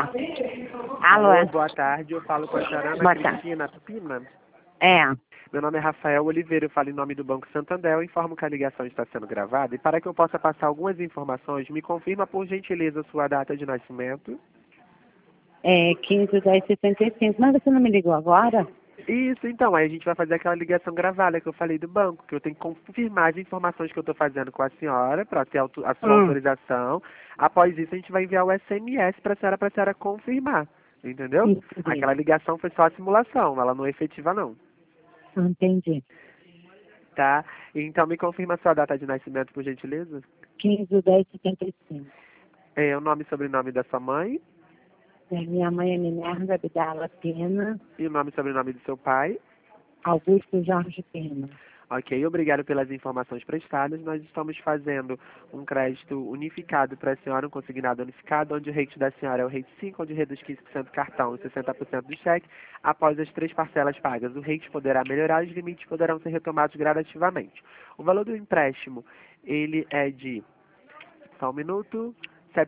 Alô, boa tarde. Eu falo com a senhora Ana Boa tarde. Cristina Tupina. é. Meu nome é Rafael Oliveira, eu falo em nome do Banco Santander. Eu informo que a ligação está sendo gravada e para que eu possa passar algumas informações, me confirma por gentileza sua data de nascimento. É 15/10/65. Mas você não me ligou agora? Isso, então, aí a gente vai fazer aquela ligação gravada que eu falei do banco, que eu tenho que confirmar as informações que eu estou fazendo com a senhora, para ter a sua autorização. Após isso, a gente vai enviar o SMS para a senhora confirmar, entendeu? Entendi. Aquela ligação foi só a simulação, ela não é efetiva não, Entendi. tá? Então, me confirma a sua data de nascimento, por gentileza. 15/10/75. É, o nome e sobrenome da sua mãe Minha mãe é Minerva Abdala Pena, e o nome e sobrenome do seu pai. Augusto Jorge Pena. Ok, obrigado pelas informações prestadas. Nós estamos fazendo um crédito unificado para a senhora, um consignado unificado, onde o rate da senhora é o rate 5, onde reduz 15% do cartão e 60% do cheque. Após as 3 parcelas pagas, o rate poderá melhorar e os limites poderão ser retomados gradativamente. O valor do empréstimo, ele é de, só um minuto, R$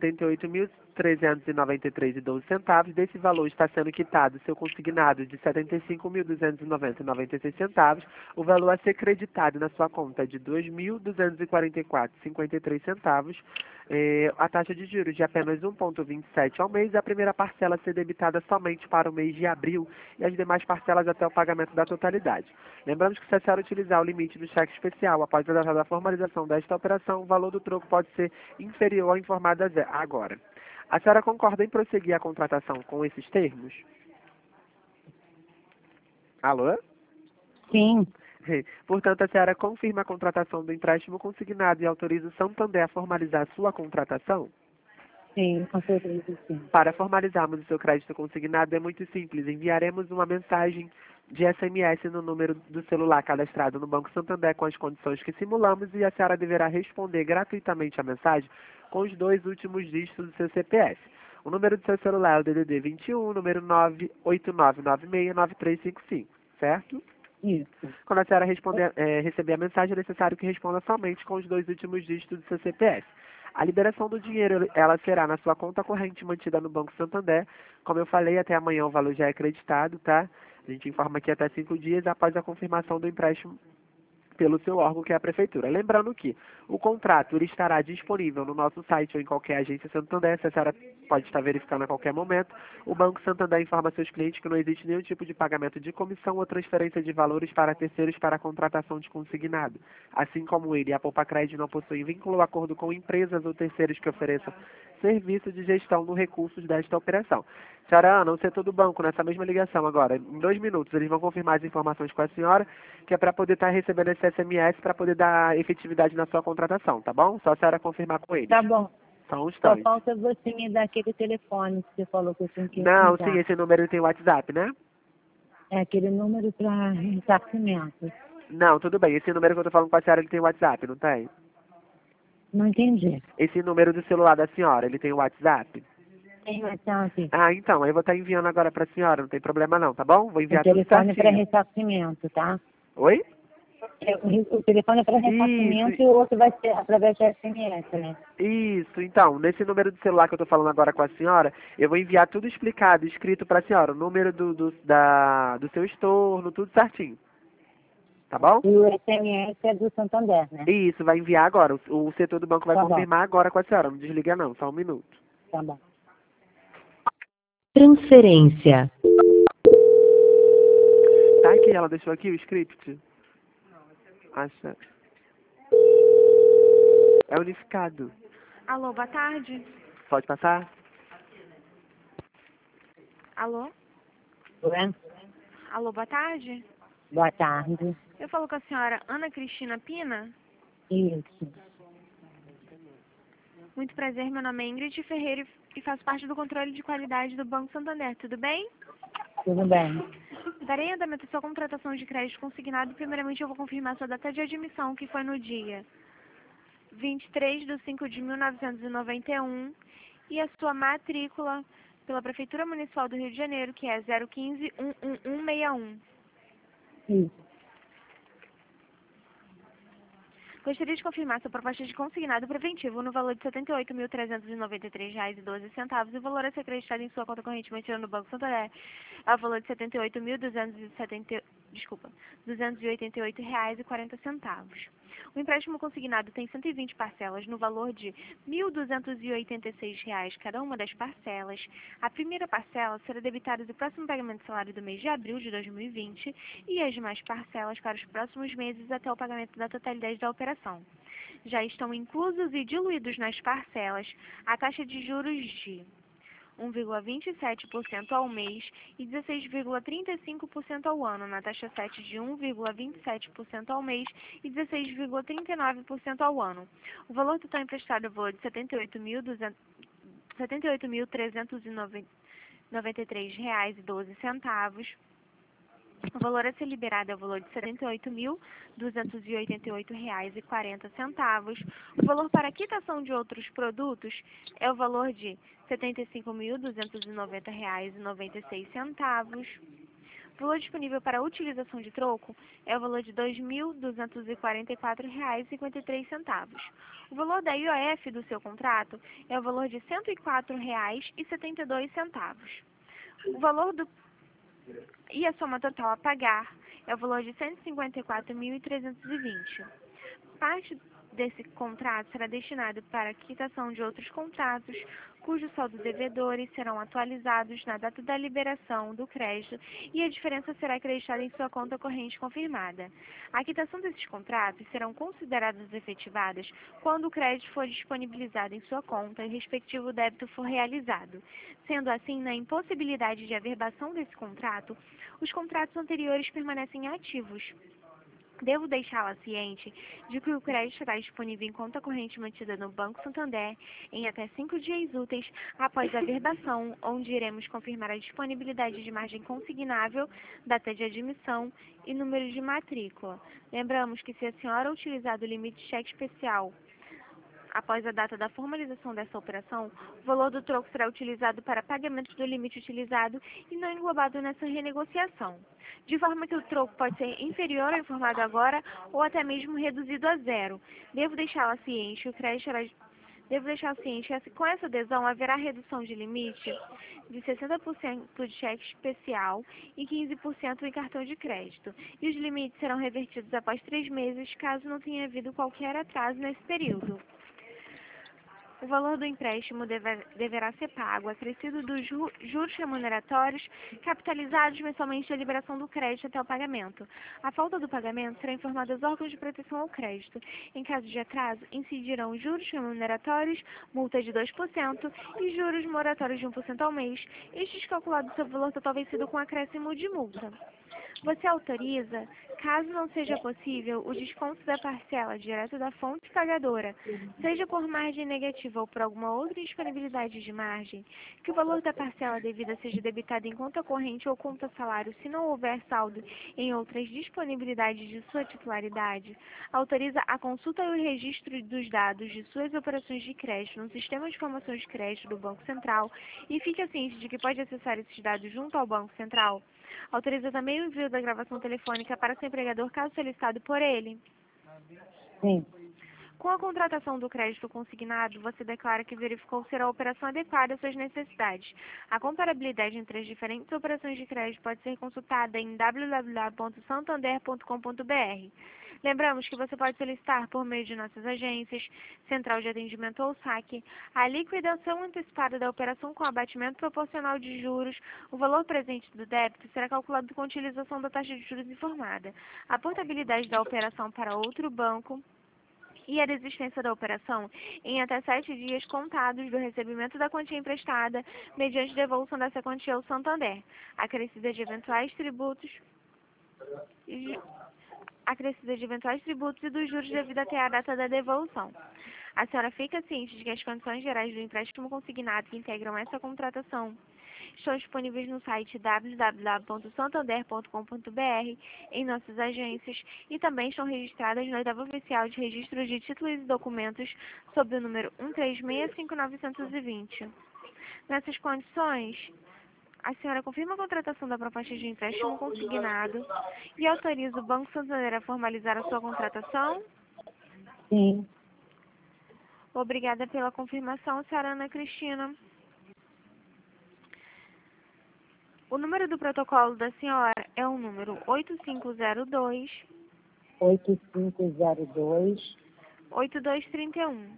78.393,12. Desse valor está sendo quitado seu consignado de R$ 75.290,96. O valor a ser creditado na sua conta é de R$ 2.244,53. A taxa de juros de apenas 1,27 ao mês. A primeira parcela a ser debitada somente para o mês de abril e as demais parcelas até o pagamento da totalidade. Lembramos que se a senhora utilizar o limite do cheque especial após a data da formalização desta operação, o valor do troco pode ser inferior ao informado agora. A senhora concorda em prosseguir a contratação com esses termos? Alô? Sim, Portanto, a senhora confirma a contratação do empréstimo consignado e autoriza o Santander a formalizar a sua contratação? sim, com certeza sim. Para formalizarmos o seu crédito consignado é muito simples. Enviaremos uma mensagem de SMS no número do celular cadastrado no Banco Santander com as condições que simulamos e a senhora deverá responder gratuitamente a mensagem com os 2 últimos dígitos do seu CPF. O número do seu celular é o DDD 21, número 989969355, certo? Isso. Quando a senhora receber a mensagem, é necessário que responda somente com os 2 últimos dígitos do seu CPF. A liberação do dinheiro, ela será na sua conta corrente mantida no Banco Santander. Como eu falei, até amanhã o valor já é acreditado, tá? A gente informa que até 5 dias após a confirmação do empréstimo pelo seu órgão, que é a Prefeitura. Lembrando que o contrato ele estará disponível no nosso site ou em qualquer agência Santander, a senhora pode estar verificando a qualquer momento. O Banco Santander informa seus clientes que não existe nenhum tipo de pagamento de comissão ou transferência de valores para terceiros para a contratação de consignado. Assim como ele, a Poupa Crédito não possui vínculo ou acordo com empresas ou terceiros que ofereçam serviço de gestão dos recursos desta operação. Senhora Ana, o setor do banco, nessa mesma ligação agora, em 2 minutos, eles vão confirmar as informações com a senhora, que é para poder estar recebendo esse SMS para poder dar efetividade na sua contratação, tá bom? Só a senhora confirmar com eles. Tá bom. Só um Só instante. falta você me dar aquele telefone que você falou que eu tinha que Não, sim, ligar. esse número tem WhatsApp, né? É aquele número para ressarcimento. Não, tudo bem. Esse número que eu tô falando com a senhora, ele tem WhatsApp, não tem? Não entendi. Esse número do celular da senhora, ele tem WhatsApp? Tem WhatsApp. Ah, então, aí eu vou estar enviando agora para a senhora, não tem problema não, tá bom? Vou O enviar tudo telefone para certinho. ressarcimento, tá? Oi? O telefone é para ressarcimento Isso, e o outro vai ser através de SMS, né? isso. Então, nesse número de celular que eu tô falando agora com a senhora, eu vou enviar tudo explicado, escrito para a senhora, o número do seu estorno, tudo certinho. Tá bom? E o SMS é do Santander, né? Isso, vai enviar agora. O setor do banco vai Tá bom. confirmar agora com a senhora. Não desliga não, só um minuto. Tá bom. Transferência. Tá aqui, ela deixou aqui o script? Acha? É unificado. Alô, boa tarde. Pode passar? Alô? Ué? Alô, boa tarde. Boa tarde. Eu falo com a senhora Ana Cristina Pina. Isso. Muito prazer, meu nome é Ingrid Ferreira e faço parte do controle de qualidade do Banco Santander. Tudo bem? Tudo bem. Darei andamento à sua contratação de crédito consignado. Primeiramente, eu vou confirmar sua data de admissão, que foi no dia 23/5/1991, e a sua matrícula pela Prefeitura Municipal do Rio de Janeiro, que é 015-11161. Isso. Gostaria de confirmar sua proposta de consignado preventivo no valor de R$ 78.393,12 e o valor a ser acreditado em sua conta corrente mantida no Banco Santander é o valor de R$ 288.288,40. O empréstimo consignado tem 120 parcelas no valor de R$ 1.286 cada uma das parcelas. A primeira parcela será debitada do próximo pagamento do salário do mês de abril de 2020 e as demais parcelas para os próximos meses até o pagamento da totalidade da operação. Já estão inclusos e diluídos nas parcelas a taxa de juros de 1,27% ao mês e 16,35% ao ano, na taxa 7 de 1,27% ao mês e 16,39% ao ano. O valor total emprestado é o valor de R$ 78.393,12. O valor a ser liberado é o valor de R$ 78.288,40. O valor para quitação de outros produtos é o valor de R$ 75.290,96. O valor disponível para utilização de troco é o valor de R$ 2.244,53. O valor da IOF do seu contrato é o valor de R$ 104,72. O valor do e a soma total a pagar é o valor de R$ 154.320. Parte desse contrato será destinado para a quitação de outros contratos, cujos saldos devedores serão atualizados na data da liberação do crédito e a diferença será acreditada em sua conta corrente confirmada. A quitação desses contratos serão consideradas efetivadas quando o crédito for disponibilizado em sua conta e o respectivo débito for realizado. Sendo assim, na impossibilidade de averbação desse contrato, os contratos anteriores permanecem ativos. Devo deixá-la ciente de que o crédito estará disponível em conta corrente mantida no Banco Santander em até 5 dias úteis após a averbação, onde iremos confirmar a disponibilidade de margem consignável, data de admissão e número de matrícula. Lembramos que se a senhora utilizar o limite de cheque especial após a data da formalização dessa operação, o valor do troco será utilizado para pagamento do limite utilizado e não englobado nessa renegociação, de forma que o troco pode ser inferior ao informado agora ou até mesmo reduzido a zero. Devo deixá-la ciente que com essa adesão haverá redução de limite de 60% de cheque especial e 15% em cartão de crédito, e os limites serão revertidos após 3 meses, caso não tenha havido qualquer atraso nesse período. O valor do empréstimo deverá ser pago, acrescido dos juros remuneratórios capitalizados mensalmente da liberação do crédito até o pagamento. A falta do pagamento será informada aos órgãos de proteção ao crédito. Em caso de atraso, incidirão juros remuneratórios, multa de 2% e juros moratórios de 1% ao mês, estes calculados sobre o valor total vencido com acréscimo de multa. Você autoriza, caso não seja possível, o desconto da parcela direto da fonte pagadora, seja por margem negativa ou por alguma outra indisponibilidade de margem, que o valor da parcela devida seja debitado em conta corrente ou conta salário se não houver saldo em outras disponibilidades de sua titularidade. Autoriza a consulta e o registro dos dados de suas operações de crédito no Sistema de Informações de Crédito do Banco Central e fique ciente de que pode acessar esses dados junto ao Banco Central. Autoriza também o envio da gravação telefônica para seu empregador, caso solicitado por ele. Sim. Com a contratação do crédito consignado, você declara que verificou ser a operação adequada às suas necessidades. A comparabilidade entre as diferentes operações de crédito pode ser consultada em www.santander.com.br. Lembramos que você pode solicitar, por meio de nossas agências, Central de Atendimento ou SAC, a liquidação antecipada da operação com abatimento proporcional de juros. O valor presente do débito será calculado com a utilização da taxa de juros informada. A portabilidade da operação para outro banco e a desistência da operação em até 7 dias contados do recebimento da quantia emprestada, mediante devolução dessa quantia ao Santander, acrescida de eventuais tributos e dos juros devido até a data da devolução. A senhora fica ciente de que as condições gerais do empréstimo consignado que integram essa contratação estão disponíveis no site www.santander.com.br, em nossas agências, e também estão registradas no oitavo oficial de registro de títulos e documentos sob o número 1365.920. Nessas condições, a senhora confirma a contratação da proposta de empréstimo consignado e autoriza o Banco Santander a formalizar a sua contratação? Sim. Obrigada pela confirmação, senhora Ana Cristina. O número do protocolo da senhora é o número 8502 8502 8231.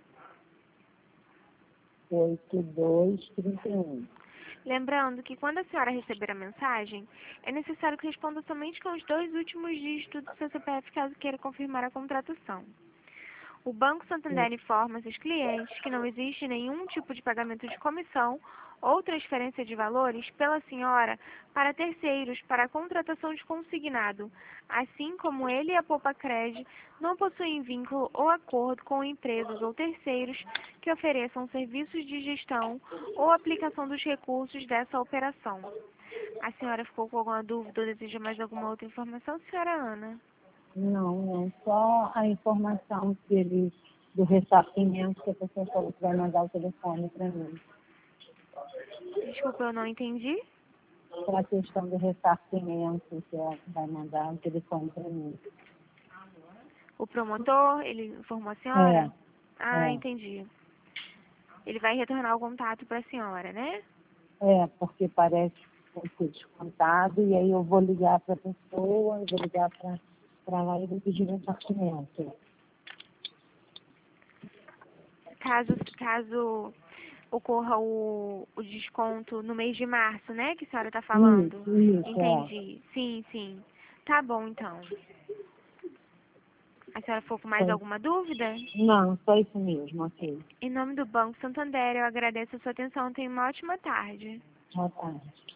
8231. Lembrando que quando a senhora receber a mensagem, é necessário que responda somente com os 2 últimos dígitos do seu CPF caso queira confirmar a contratação. O Banco Santander informa seus clientes que não existe nenhum tipo de pagamento de comissão ou transferência de valores pela senhora para terceiros para a contratação de consignado, assim como ele e a Poupa-Cred não possuem vínculo ou acordo com empresas ou terceiros que ofereçam serviços de gestão ou aplicação dos recursos dessa operação. A senhora ficou com alguma dúvida ou deseja mais alguma outra informação, senhora Ana? Não, só a informação do ressarcimento que a pessoa falou que vai mandar o telefone para mim. Desculpa, eu não entendi. Para a questão do ressarcimento que ela vai mandar o telefone para mim. O promotor, ele informou a senhora? É. Entendi. Ele vai retornar o contato para a senhora, né? Porque parece que vai ser descontado e aí eu vou ligar para a pessoa, eu vou ligar para lá e vou pedir ressarcimento. Caso ocorra o desconto no mês de março, né, que a senhora está falando? Isso, Entendi. Sim. Tá bom, então. A senhora ficou com mais alguma dúvida? Não, só isso mesmo, ok. Em nome do Banco Santander, eu agradeço a sua atenção. Tenha uma ótima tarde. Boa tarde.